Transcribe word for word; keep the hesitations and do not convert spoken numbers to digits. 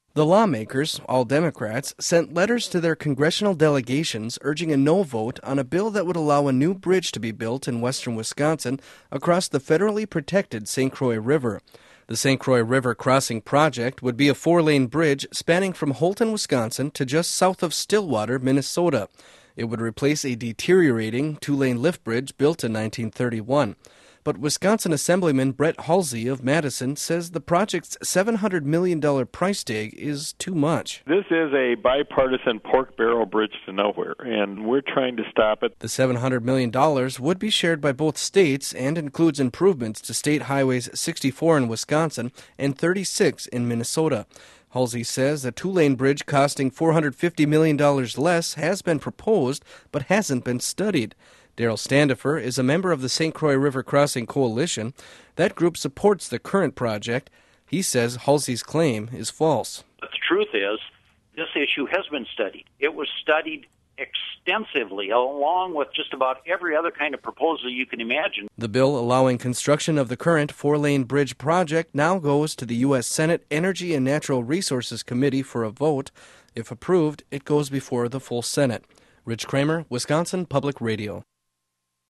The lawmakers, all Democrats, sent letters to their congressional delegations urging a no vote on a bill that would allow a new bridge to be built in western Wisconsin across the federally protected Saint Croix River. The Saint Croix River Crossing Project would be a four-lane bridge spanning from Holton, Wisconsin to just south of Stillwater, Minnesota. It would replace a deteriorating two-lane lift bridge built in nineteen thirty-one. But Wisconsin Assemblyman Brett Halsey of Madison says the project's seven hundred million dollars price tag is too much. This is a bipartisan pork barrel bridge to nowhere, and we're trying to stop it. The seven hundred million dollars would be shared by both states and includes improvements to State Highways sixty-four in Wisconsin and thirty-six in Minnesota. Halsey says a two-lane bridge costing four hundred fifty million dollars less has been proposed but hasn't been studied. Daryl Standifer is a member of the Saint Croix River Crossing Coalition. That group supports the current project. He says Halsey's claim is false. The truth is, this issue has been studied. It was studied extensively, along with just about every other kind of proposal you can imagine. The bill allowing construction of the current four-lane bridge project now goes to the U S Senate Energy and Natural Resources Committee for a vote. If approved, it goes before the full Senate. Rich Kramer, Wisconsin Public Radio.